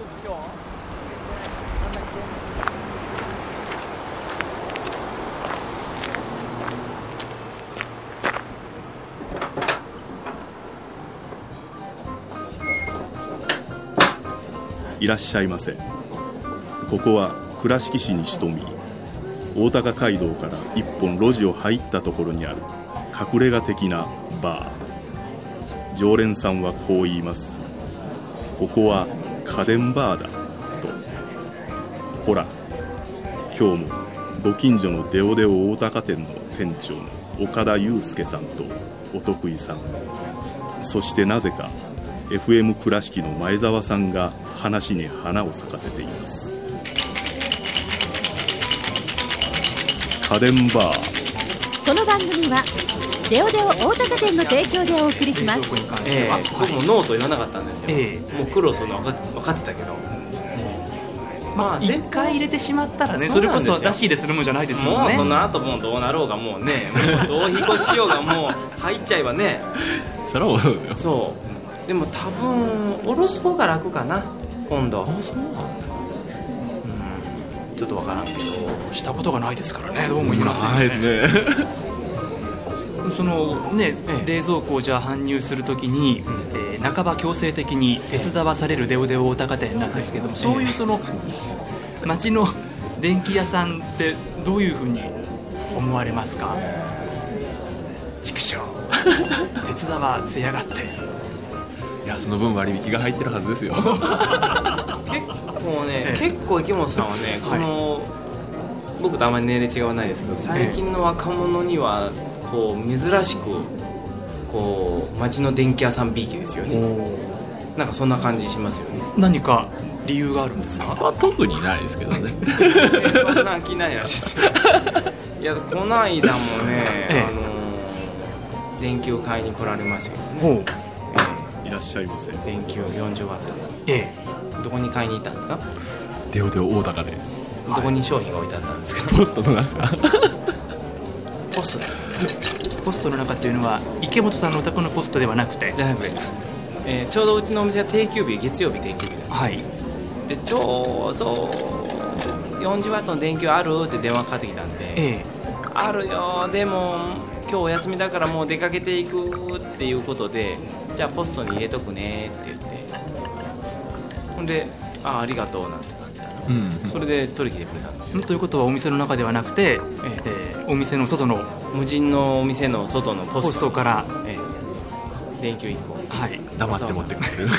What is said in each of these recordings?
いらっしゃいませ。ここは倉敷市に潜み、大高街道から一本路地を入ったところにある隠れ家的なバー。常連さんはこう言います。ここは家電バーだと。ほら、今日もご近所のデオデオ大高店の店長の岡田祐介さんとお得意さん、そしてなぜかFM 倉敷の前澤さんが話に花を咲かせています。家電バー。 この番組はデオデオ大高店の提供でお送りします。 僕もノーと言わなかったんですよ、もう苦労するの分かってたけど、 まあ一回入れてしまったらね、それこそ出し入れするもんじゃないですもんね。 もうその後もうどうなろうがもうね、もうどう引っ越しようがもう入っちゃえばねそれはそうよ。 そうでも多分下ろす方が楽かな今度。ちょっと分からんけど、 したことがないですからね、どうも言いませんないですね。 そのね、冷蔵庫をじゃあ搬入するときに、半ば強制的に手伝わされるデオデオ大高店なんですけども、そういうその町の電気屋さんってどういうふうに思われますか？畜生手伝わせやがって。 いや、その分割引が入ってるはずですよ。 結構ね、結構池本さんはね、この、僕とあまり年齢違わないですけど、最近の若者にはこう珍しくこう町の電気屋さん B 期ですよね。なんかそんな感じしますよね。 何か理由があるんですか？ まあ、特にないですけどね。 そんなん気ないやつですよ。いや、この間もね、電球買いに来られましたけどね。 いらっしゃいませ。 電球40ワットの、どこに買いに行ったんですか？ デオデオ大高で。 どこに商品が置いてあったんですか？ ポストの中。 ポストですよね。 ポストの中っていうのは池本さんのお宅のポストではなくて？ じゃなくて、ちょうどうちのお店は定休日、月曜日定休日で、 はい、 でちょうど40ワットの電球あるって電話かかってきたんで、あるよ、でも今日お休みだからもう出かけていくっていうことで、じゃあポストに入れとくねって言って、ほんでありがとうなんて感じで、それで取り来てくれたんですよ。 ということはお店の中ではなくて、お店の外の無人のお店の外のポストから、 電球1個、 黙って持ってくれる。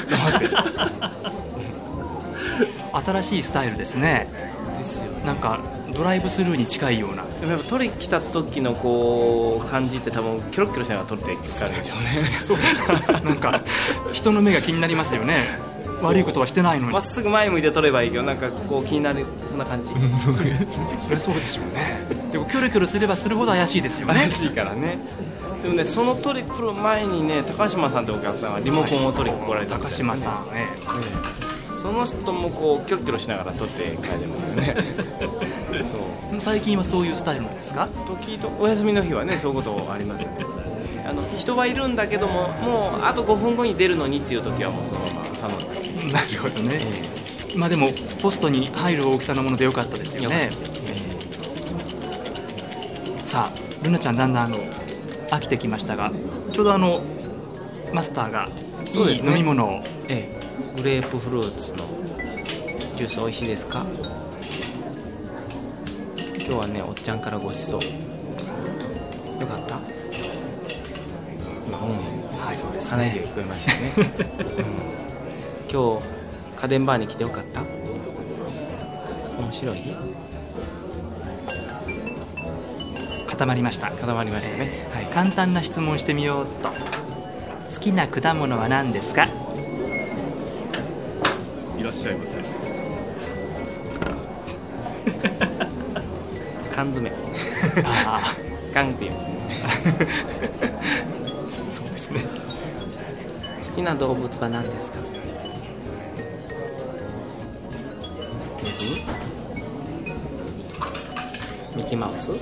新しいスタイルですね。 ですよね。 なんかドライブスルーに近いような。 でもやっぱ取り来た時のこう感じって多分キョロキョロしながら取っていくんですよね。 そうでしょ。なんか人の目が気になりますよね。悪いことはしてないのに。 まっすぐ前向いて取ればいいけど、なんかこう気になる、そんな感じ。 それはそうでしょうね。でもキョロキョロすればするほど怪しいですよね。 怪しいからね。でもね、その取り来る前にね、高島さんってお客さんがリモコンを取りに来られたんですよね。 高島さん、 その人もこうキョロキョロしながら取って帰れますよね。そう。 最近はそういうスタイルなんですか？ 時々お休みの日はね、そういうことありますよね。人はいるんだけども、もうあと5分後に出るのにっていう時はもうそのまま頼んで。 なるほどね。まあでもポストに入る大きさのものでよかったですよね。さあ、ルナちゃんだんだん飽きてきましたが、ちょうどマスターがいい飲み物を、 グレープフルーツのジュース美味しいですか？今日はね、おっちゃんからごちそう。よかった？今音源、 はい、そうですね。 鼻息が聞こえましたね。今日家電バーに来てよかった？面白い？ 固まりました。 固まりましたね。 簡単な質問してみようと。好きな果物は何ですか？ いらっしゃいませ。 缶詰。缶っていう。 そうですね。 好きな動物は何ですか？ミッキーマウス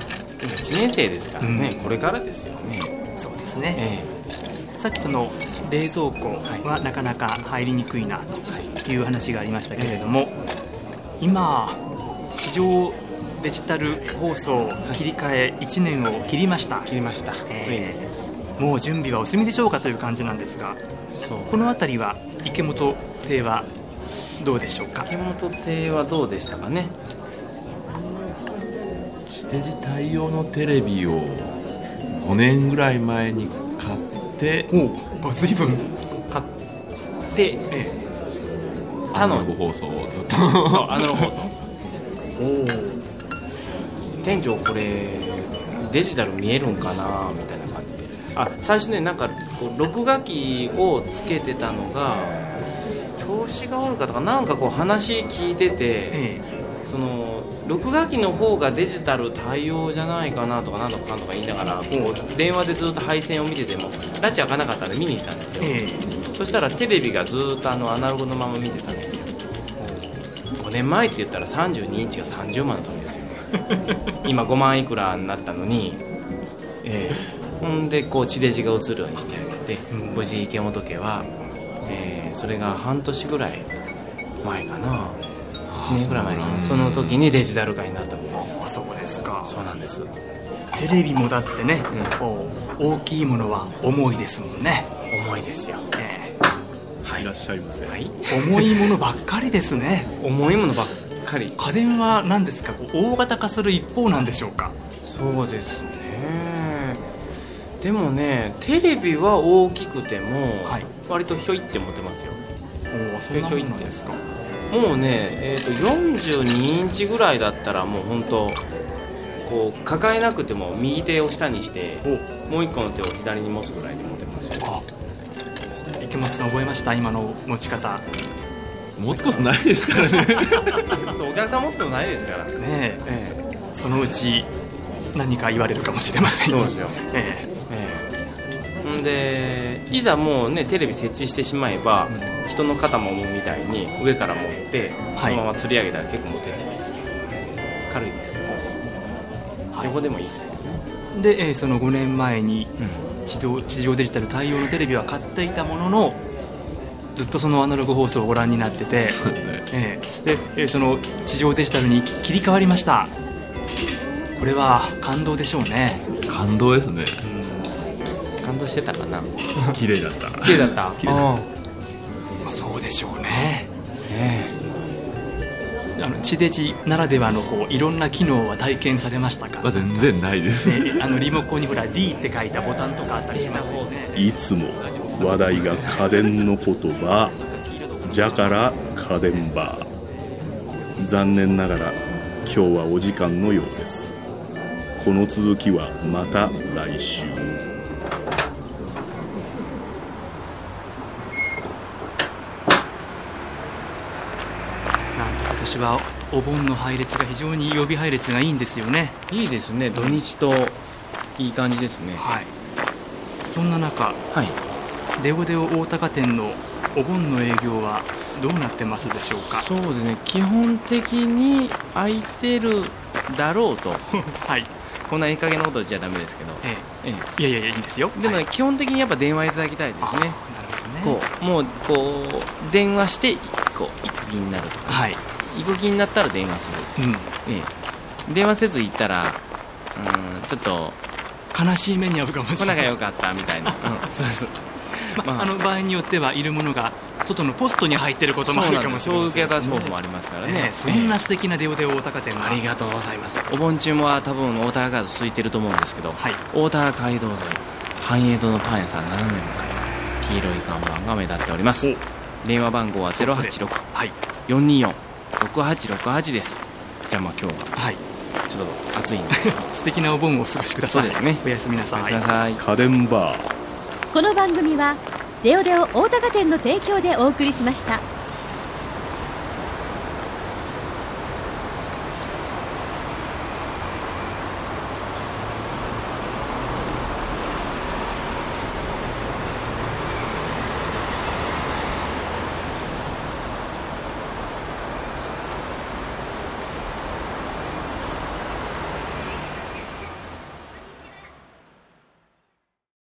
1年生ですからね、これからですよね。 そうですね、さっきその冷蔵庫はなかなか入りにくいなという話がありましたけれども、今地上デジタル放送切り替え1年を切りました。 ついにもう準備はお済みでしょうかという感じなんですが、このあたりは池本邸はどうでしょうか。 池本邸はどうでしたかね。 地デジ対応のテレビを5年ぐらい前に買って、 随分買って、 アナログ放送をずっとアナログ放送店長これデジタル見えるんかなみたいな感じで、最初ねなんかこう録画機をつけてたのが調子が悪かったかなんかこう話聞いてて、その録画機の方がデジタル対応じゃないかなとかなんとかかんとか言いながらこう電話でずっと配線を見ててもラジ開かなかったんで見に行ったんですよ、そしたらテレビがずっとアナログのまま見てたんですよ。5年前って言ったら32インチが30万の時ですよ今5万いくらになったのに、ほんでこう地デジが映るようにしてあげて、無事池本家は、それが半年ぐらい前かな、1年ぐらい前かな、その時にデジタル化になったわけですよ。 そうですか。 そうなんです。 テレビもだってね、大きいものは重いですもんね。 重いですよ、 いらっしゃいませ、 重いものばっかりですね重いものばっかり。 家電は何ですか、大型化する一方なんでしょうか。 そうですね。でもねテレビは大きくても、割とひょいって持てますよ。 そんなもんなんですか。 もうね、42インチぐらいだったらもう本当こう抱えなくても右手を下にしてもう一個の手を左に持つぐらいで持てますよ。 池本さん覚えました、今の持ち方。 持つことないですからねそうお客さん持つことないですからね。 そのうち何か言われるかもしれませんよ。 そうですよ。でいざもうねテレビ設置してしまえば、人の肩もむみたいに上から持ってそのまま吊り上げたら結構持てるんですよ。軽いですけど、横でもいいですよね。 で、その5年前に地上デジタル対応のテレビは買っていたものの、ずっとそのアナログ放送をご覧になってて、 そうですね。 で、その地上デジタルに切り替わりました。これは感動でしょうね。 感動ですね。 感動してたかな綺麗だった綺麗だったそうでしょうね。地デジならではのいろんな機能は体験されましたか。 全然ないです、 リモコンにほら D って書いたボタンとかあったりしますよね。 いつも話題が家電の言葉じゃから家電バー。残念ながら今日はお時間のようです。この続きはまた来週。 今年はお盆の配列が非常に曜日配列がいいんですよね。 いいですね。土日といい感じですね。 そんな中、デオデオ大高店のお盆の営業はどうなってますでしょうか。 そうですね、基本的に空いてるだろうとこんないい加減なことじゃダメですけど、 いやいいんですよ。 でもね、基本的にやっぱ電話いただきたいですね。もう電話して行く気になるとか、行く気になったら電話する、電話せず行ったらちょっと悲しい目に遭うかもしれない。 来なきゃよかったみたいなそうそう場合によってはいるものが外のポストに入っていることもあるかもしれません。 そう受け渡し方法もありますからね。 そんな素敵なデオデオ大高店、 ありがとうございます。お盆中も多分大高街道空いてると思うんですけど、大高街道沿い繁栄堂のパン屋さん斜め向かい、黄色い看板が目立っております。電話番号は 086-424-6868 です。じゃあ今日はちょっと暑いんで素敵なお盆をお過ごしください。そうですね。おやすみなさい。 家電バー。 この番組はデオデオ大高店の提供でお送りしました。